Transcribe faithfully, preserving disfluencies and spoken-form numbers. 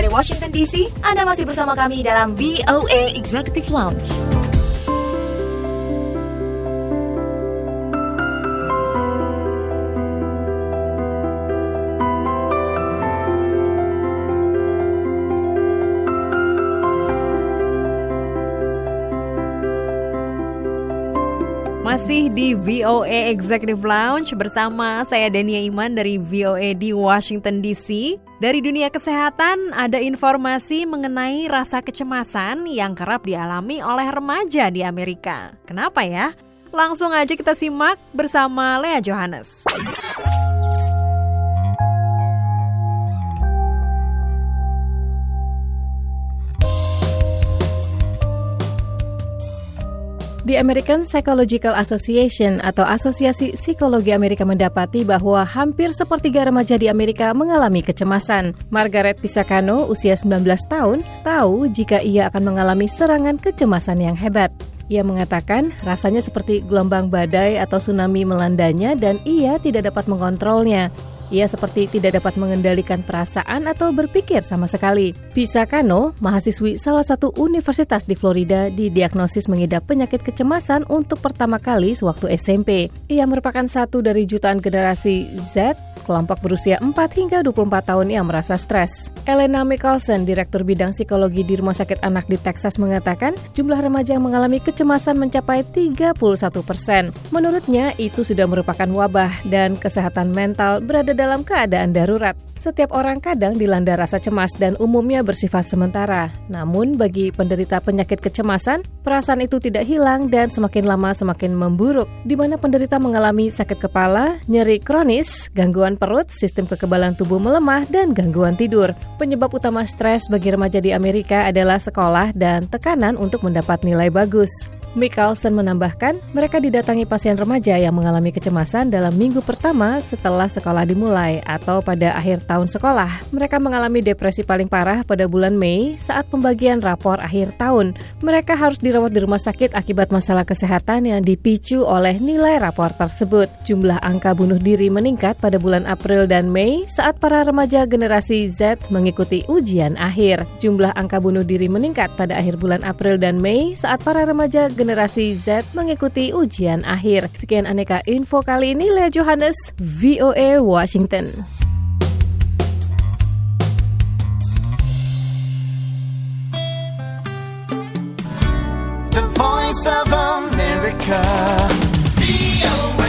Washington D C. Anda masih bersama kami dalam V O A Executive Lounge. Masih di V O A Executive Lounge bersama saya Dania Iman dari V O A di Washington D C. Dari dunia kesehatan ada informasi mengenai rasa kecemasan yang kerap dialami oleh remaja di Amerika. Kenapa ya? Langsung aja kita simak bersama Lea Johannes. The American Psychological Association atau Asosiasi Psikologi Amerika mendapati bahwa hampir sepertiga remaja di Amerika mengalami kecemasan. Margaret Pisacano, usia sembilan belas tahun, tahu jika ia akan mengalami serangan kecemasan yang hebat. Ia mengatakan rasanya seperti gelombang badai atau tsunami melandanya dan ia tidak dapat mengontrolnya. Ia seperti tidak dapat mengendalikan perasaan atau berpikir sama sekali. Pisacano, mahasiswi salah satu universitas di Florida, didiagnosis mengidap penyakit kecemasan untuk pertama kali sewaktu S M P. Ia merupakan satu dari jutaan generasi Z, kelompok berusia empat hingga dua puluh empat tahun yang merasa stres. Elena Michelson, Direktur Bidang Psikologi di Rumah Sakit Anak di Texas mengatakan, jumlah remaja yang mengalami kecemasan mencapai tiga puluh satu persen. Menurutnya, itu sudah merupakan wabah dan kesehatan mental berada dalam keadaan darurat. Setiap orang kadang dilanda rasa cemas dan umumnya bersifat sementara. Namun bagi penderita penyakit kecemasan, perasaan itu tidak hilang dan semakin lama semakin memburuk, di mana penderita mengalami sakit kepala, nyeri kronis, gangguan perut, sistem kekebalan tubuh melemah, dan gangguan tidur. Penyebab utama stres bagi remaja di Amerika adalah sekolah dan tekanan untuk mendapat nilai bagus. Michelson menambahkan, mereka didatangi pasien remaja yang mengalami kecemasan dalam minggu pertama setelah sekolah dimulai atau pada akhir tahun sekolah. Mereka mengalami depresi paling parah pada bulan Mei saat pembagian rapor akhir tahun. Mereka harus dirawat di rumah sakit akibat masalah kesehatan yang dipicu oleh nilai rapor tersebut. Jumlah angka bunuh diri meningkat pada bulan April dan Mei saat para remaja generasi Z mengikuti ujian akhir. Jumlah angka bunuh diri meningkat pada akhir bulan April dan Mei saat para remaja generasi Z mengikuti ujian akhir. Sekian aneka info kali ini, Lea Johannes, V O A Washington. The Voice of America, V O A.